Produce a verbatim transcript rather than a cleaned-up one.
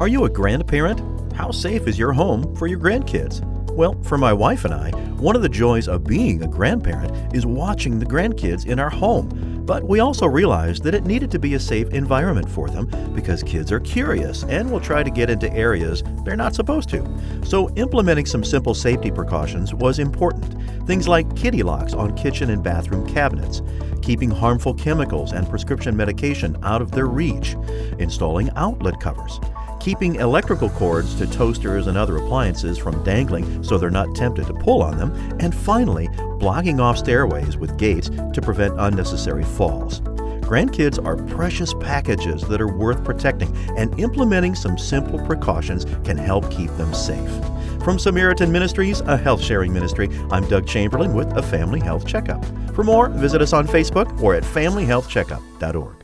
Are you a grandparent? How safe is your home for your grandkids? Well, for my wife and I, one of the joys of being a grandparent is watching the grandkids in our home. But we also realized that it needed to be a safe environment for them because kids are curious and will try to get into areas they're not supposed to. So implementing some simple safety precautions was important. Things like kitty locks on kitchen and bathroom cabinets, keeping harmful chemicals and prescription medication out of their reach, installing outlet covers, keeping electrical cords to toasters and other appliances from dangling so they're not tempted to pull on them, and finally, blocking off stairways with gates to prevent unnecessary falls. Grandkids are precious packages that are worth protecting, and implementing some simple precautions can help keep them safe. From Samaritan Ministries, a health-sharing ministry, I'm Doug Chamberlain with a Family Health Checkup. For more, visit us on Facebook or at family health checkup dot org.